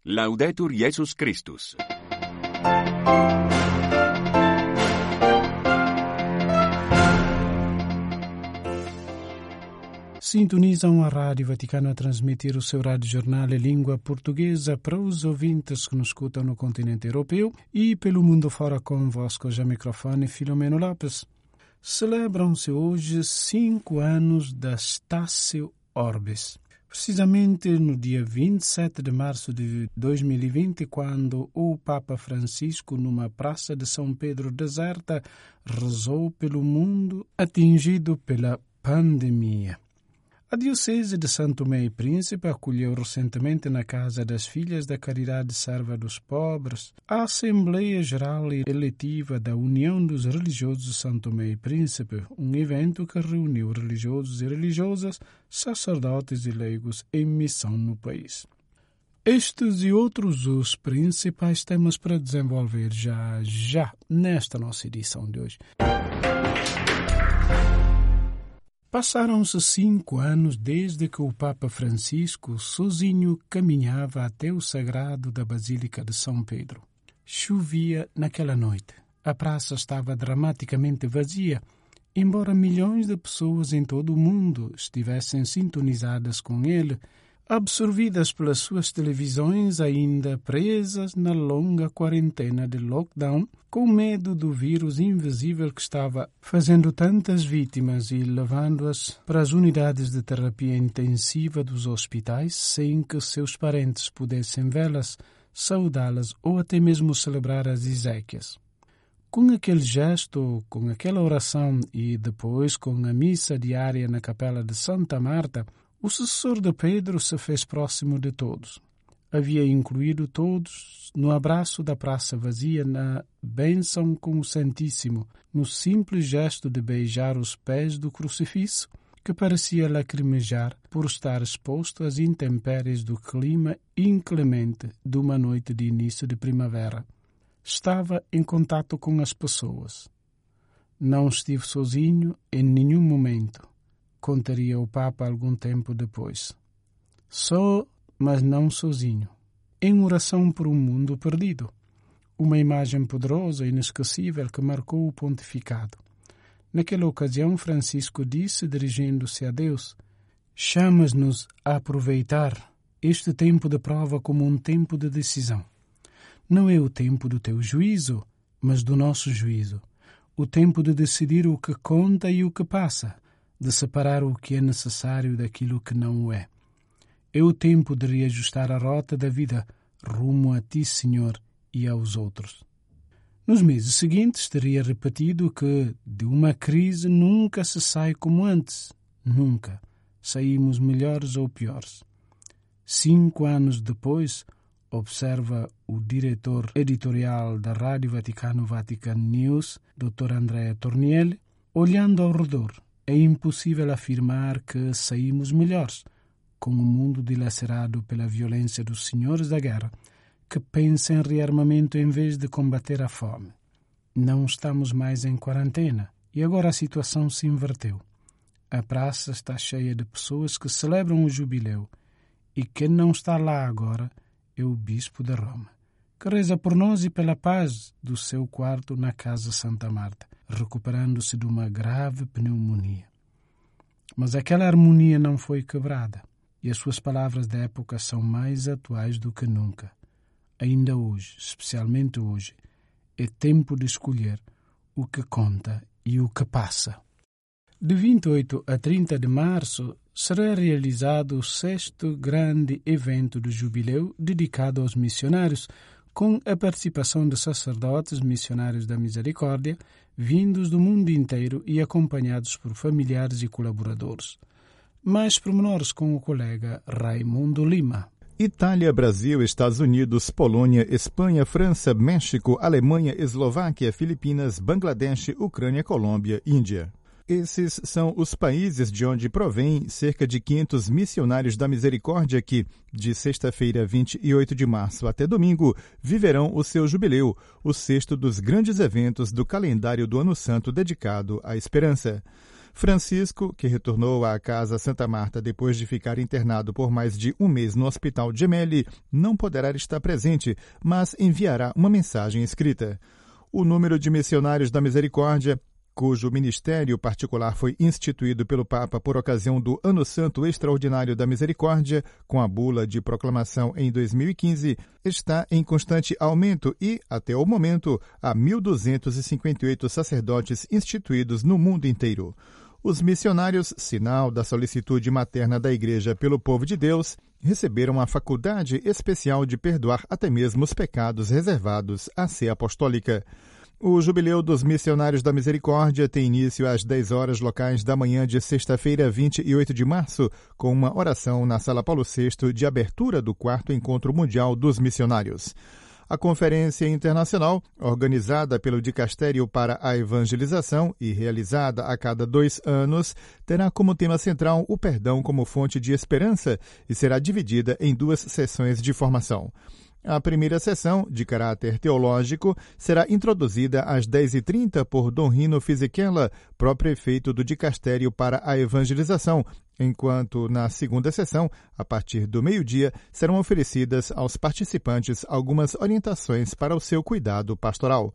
Laudetur Jesus Christus. Sintonizam a Rádio Vaticano a transmitir o seu rádio-jornal em língua portuguesa para os ouvintes que nos escutam no continente europeu e pelo mundo fora. Convosco já microfone Filomeno Lopes. Celebram-se hoje 5 anos da Stácio Orbis. Precisamente no dia 27 de março de 2020, quando o Papa Francisco, numa praça de São Pedro deserta, rezou pelo mundo atingido pela pandemia. A Diocese de São Tomé e Príncipe acolheu recentemente na Casa das Filhas da Caridade Serva dos Pobres a Assembleia Geral Eletiva da União dos Religiosos de São Tomé e Príncipe, um evento que reuniu religiosos e religiosas, sacerdotes e leigos em missão no país. Estes e outros os principais temas para desenvolver já nesta nossa edição de hoje. Passaram-se 5 anos desde que o Papa Francisco sozinho caminhava até o sagrado da Basílica de São Pedro. Chovia naquela noite. A praça estava dramaticamente vazia, embora milhões de pessoas em todo o mundo estivessem sintonizadas com ele, absorvidas pelas suas televisões, ainda presas na longa quarentena de lockdown, com medo do vírus invisível que estava fazendo tantas vítimas e levando-as para as unidades de terapia intensiva dos hospitais sem que seus parentes pudessem vê-las, saudá-las ou até mesmo celebrar as exéquias. Com aquele gesto, com aquela oração e depois com a missa diária na capela de Santa Marta, o sucessor de Pedro se fez próximo de todos. Havia incluído todos no abraço da praça vazia, na bênção com o Santíssimo, no simples gesto de beijar os pés do crucifixo, que parecia lacrimejar por estar exposto às intempéries do clima inclemente de uma noite de início de primavera. Estava em contato com as pessoas. Não estive sozinho em nenhum momento, contaria o Papa algum tempo depois. Só, mas não sozinho. Em oração por um mundo perdido. Uma imagem poderosa e inesquecível que marcou o pontificado. Naquela ocasião, Francisco disse, dirigindo-se a Deus: chamas-nos a aproveitar este tempo de prova como um tempo de decisão. Não é o tempo do teu juízo, mas do nosso juízo. O tempo de decidir o que conta e o que passa, de separar o que é necessário daquilo que não o é. É o tempo de reajustar a rota da vida rumo a ti, Senhor, e aos outros. Nos meses seguintes teria repetido que de uma crise nunca se sai como antes. Nunca. Saímos melhores ou piores. 5 anos depois, observa o diretor editorial da Rádio Vaticano Vatican News, Dr. Andrea Tornielli, olhando ao redor, é impossível afirmar que saímos melhores, com o mundo dilacerado pela violência dos senhores da guerra, que pensam em rearmamento em vez de combater a fome. Não estamos mais em quarentena e agora a situação se inverteu. A praça está cheia de pessoas que celebram o jubileu e quem não está lá agora é o Bispo de Roma, que reza por nós e pela paz do seu quarto na Casa Santa Marta, recuperando-se de uma grave pneumonia. Mas aquela harmonia não foi quebrada, e as suas palavras da época são mais atuais do que nunca. Ainda hoje, especialmente hoje, é tempo de escolher o que conta e o que passa. De 28 a 30 de março será realizado o 6º grande evento do jubileu dedicado aos missionários, com a participação de sacerdotes missionários da Misericórdia, vindos do mundo inteiro e acompanhados por familiares e colaboradores. Mais pormenores com o colega Raimundo Lima. Itália, Brasil, Estados Unidos, Polônia, Espanha, França, México, Alemanha, Eslováquia, Filipinas, Bangladesh, Ucrânia, Colômbia, Índia. Esses são os países de onde provém cerca de 500 missionários da Misericórdia que, de sexta-feira, 28 de março até domingo, viverão o seu jubileu, o 6º dos grandes eventos do calendário do Ano Santo dedicado à esperança. Francisco, que retornou à Casa Santa Marta depois de ficar internado por mais de um mês no Hospital Gemelli, não poderá estar presente, mas enviará uma mensagem escrita. O número de missionários da Misericórdia, cujo ministério particular foi instituído pelo Papa por ocasião do Ano Santo Extraordinário da Misericórdia, com a bula de proclamação em 2015, está em constante aumento e, até o momento, há 1.258 sacerdotes instituídos no mundo inteiro. Os missionários, sinal da solicitude materna da Igreja pelo povo de Deus, receberam a faculdade especial de perdoar até mesmo os pecados reservados à sé apostólica. O Jubileu dos Missionários da Misericórdia tem início às 10 horas locais da manhã de sexta-feira, 28 de março, com uma oração na Sala Paulo VI de abertura do 4º Encontro Mundial dos Missionários. A Conferência Internacional, organizada pelo Dicastério para a Evangelização e realizada a cada 2 anos, terá como tema central o perdão como fonte de esperança e será dividida em 2 sessões de formação. A primeira sessão, de caráter teológico, será introduzida às 10h30 por Dom Rino Fisichella, pró-prefeito do Dicastério para a Evangelização, enquanto na segunda sessão, a partir do meio-dia, serão oferecidas aos participantes algumas orientações para o seu cuidado pastoral.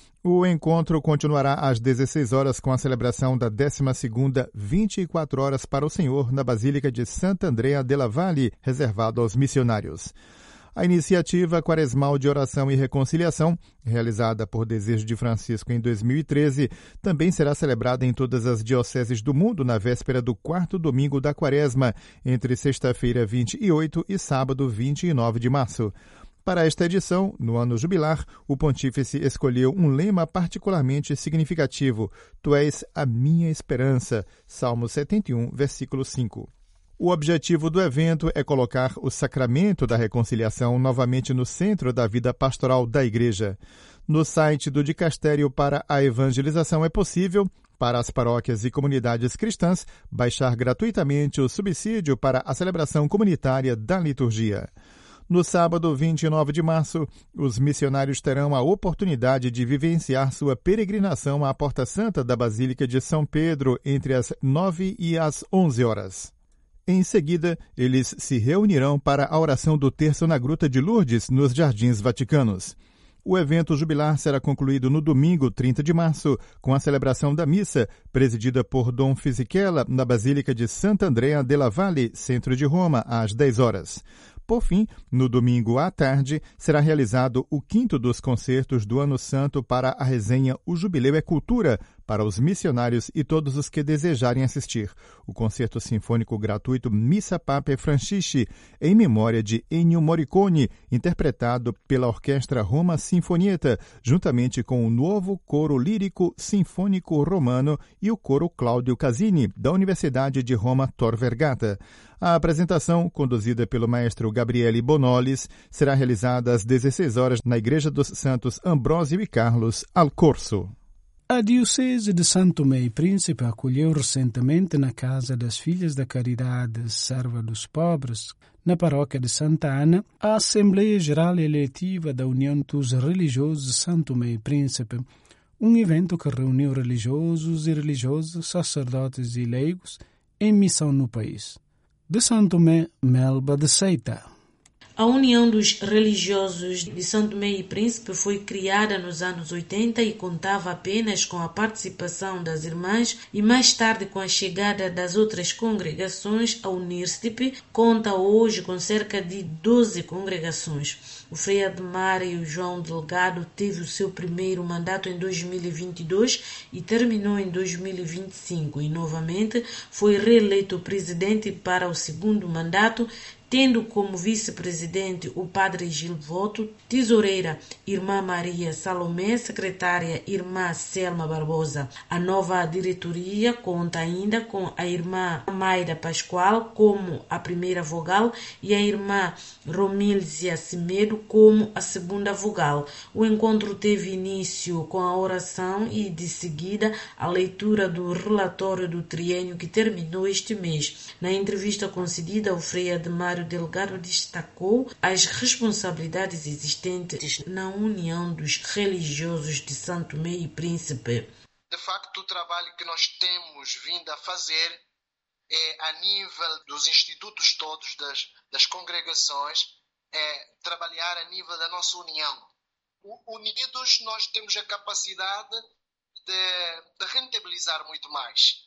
O encontro continuará às 16 horas com a celebração da 12ª 24 horas para o Senhor na Basílica de Santa Andrea della Valle, reservado aos missionários. A iniciativa Quaresmal de Oração e Reconciliação, realizada por Desejo de Francisco em 2013, também será celebrada em todas as dioceses do mundo na véspera do 4º domingo da Quaresma, entre sexta-feira 28 e sábado 29 de março. Para esta edição, no ano jubilar, o pontífice escolheu um lema particularmente significativo: Tu és a minha esperança, Salmo 71, versículo 5. O objetivo do evento é colocar o sacramento da reconciliação novamente no centro da vida pastoral da Igreja. No site do Dicastério para a Evangelização é possível, para as paróquias e comunidades cristãs, baixar gratuitamente o subsídio para a celebração comunitária da liturgia. No sábado 29 de março, os missionários terão a oportunidade de vivenciar sua peregrinação à Porta Santa da Basílica de São Pedro entre as 9 e as 11 horas. Em seguida, eles se reunirão para a oração do terço na Gruta de Lourdes, nos Jardins Vaticanos. O evento jubilar será concluído no domingo, 30 de março, com a celebração da missa, presidida por Dom Fisichella, na Basílica de Santa Andrea della Valle, centro de Roma, às 10 horas. Por fim, no domingo à tarde, será realizado o 5º dos concertos do Ano Santo para a resenha O Jubileu é Cultura, para os missionários e todos os que desejarem assistir. O concerto sinfônico gratuito Missa Pape Francisci, em memória de Ennio Morricone, interpretado pela Orquestra Roma Sinfonietta, juntamente com o novo Coro Lírico Sinfônico Romano e o Coro Claudio Casini, da Universidade de Roma Tor Vergata. A apresentação, conduzida pelo maestro Gabriele Bonolis, será realizada às 16 horas na Igreja dos Santos Ambrósio e Carlos, al Corso. A Diocese de Santo Tomé e Príncipe acolheu recentemente na Casa das Filhas da Caridade Serva dos Pobres, na paróquia de Santa Ana, a Assembleia Geral Eletiva da União dos Religiosos de Santo Tomé e Príncipe, um evento que reuniu religiosos e religiosas, sacerdotes e leigos em missão no país. De Santo Tomé, Melba de Seita. A União dos Religiosos de São Tomé e Príncipe foi criada nos anos 80 e contava apenas com a participação das irmãs e mais tarde com a chegada das outras congregações, a UNIRSTIP conta hoje com cerca de 12 congregações. O Frei Admário João Delgado teve o seu primeiro mandato em 2022 e terminou em 2025 e novamente foi reeleito presidente para o segundo mandato, tendo como vice-presidente o padre Gil Voto, tesoureira Irmã Maria Salomé, secretária Irmã Selma Barbosa. A nova diretoria conta ainda com a Irmã Maida Pascoal como a primeira vogal e a Irmã Romílzia Cimedo como a segunda vogal. O encontro teve início com a oração e, de seguida, a leitura do relatório do triênio que terminou este mês. Na entrevista concedida, o Frei Admário Delgado destacou as responsabilidades existentes na União dos Religiosos de Santo Tomé e Príncipe. de facto, o trabalho que nós temos vindo a fazer é, a nível dos institutos todos, das congregações, é trabalhar a nível da nossa união. Unidos, nós temos a capacidade de rentabilizar muito mais,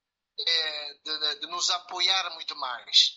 de nos apoiar muito mais,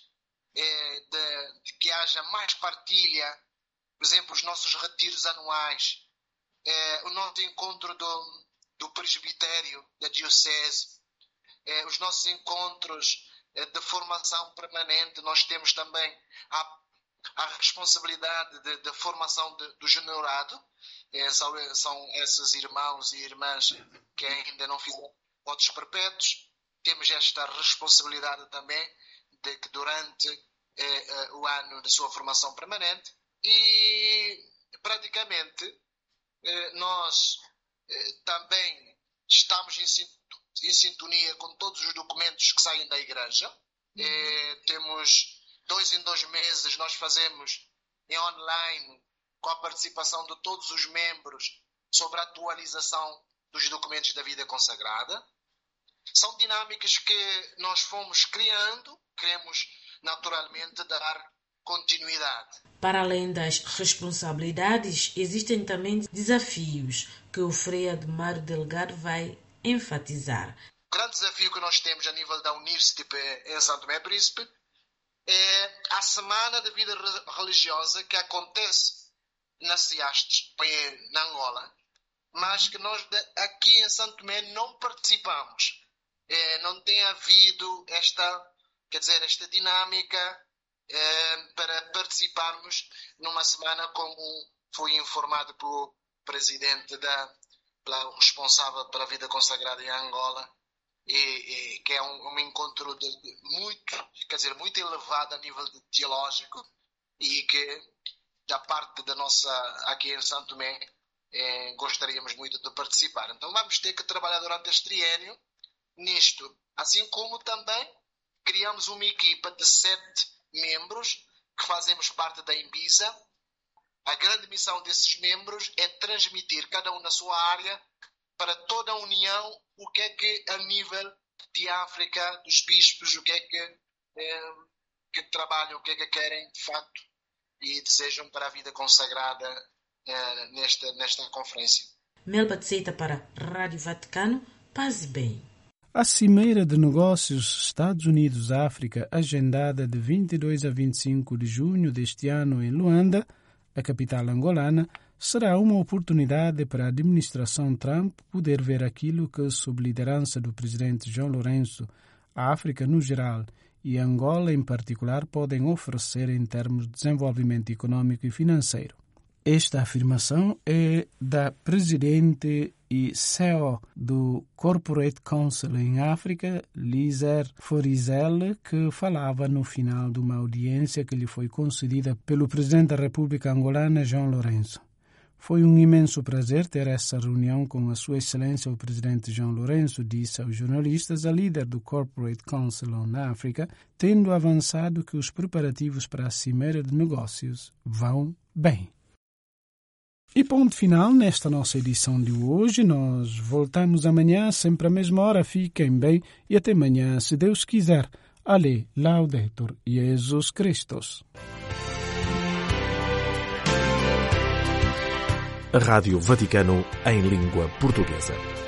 de que haja mais partilha, por exemplo, os nossos retiros anuais, o nosso encontro do presbitério da diocese, os nossos encontros de formação permanente. Nós temos também a responsabilidade de formação do generado. São esses irmãos e irmãs que ainda não fizeram votos perpétuos. Temos esta responsabilidade também de que durante o ano da sua formação permanente, e praticamente nós também estamos em sintonia com todos os documentos que saem da Igreja. Temos 2 em 2 meses, nós fazemos em online, com a participação de todos os membros, sobre a atualização dos documentos da vida consagrada. São dinâmicas que nós fomos criando, queremos naturalmente dar continuidade. Para além das responsabilidades, existem também desafios que o Frei Admário Delgado vai enfatizar. O grande desafio que nós temos a nível da Unir-CTP em São Tomé e Príncipe é a Semana da Vida Religiosa, que acontece na CIASTES, na Angola, mas que nós aqui em São Tomé não participamos. Não tem havido esta dinâmica para participarmos numa semana, como fui informado pelo presidente, pelo responsável pela vida consagrada em Angola, e que é um encontro muito elevado a nível teológico, e que da parte da nossa, aqui em São Tomé, gostaríamos muito de participar. Então vamos ter que trabalhar durante este triênio nisto, assim como também criamos uma equipa de 7 membros que fazemos parte da Imbisa. A grande missão desses membros é transmitir, cada um na sua área, para toda a União, o que é que a nível de África, dos bispos, o que é que trabalham, o que é que querem de facto e desejam para a vida consagrada nesta conferência. Melba Tseita para Rádio Vaticano, paz e bem. A Cimeira de Negócios Estados Unidos-África, agendada de 22 a 25 de junho deste ano em Luanda, a capital angolana, será uma oportunidade para a administração Trump poder ver aquilo que, sob liderança do presidente João Lourenço, a África no geral e Angola em particular podem oferecer em termos de desenvolvimento econômico e financeiro. Esta afirmação é da presidente e CEO do Corporate Council em África, Lizer Forizelle, que falava no final de uma audiência que lhe foi concedida pelo presidente da República Angolana, João Lourenço. Foi um imenso prazer ter essa reunião com a Sua Excelência o presidente João Lourenço, disse aos jornalistas a líder do Corporate Council na África, tendo avançado que os preparativos para a Cimeira de Negócios vão bem. E ponto final nesta nossa edição de hoje. Nós voltamos amanhã, sempre à mesma hora. Fiquem bem e até amanhã, se Deus quiser. Ale, Laudetur Jesus Christus. Rádio Vaticano em língua portuguesa.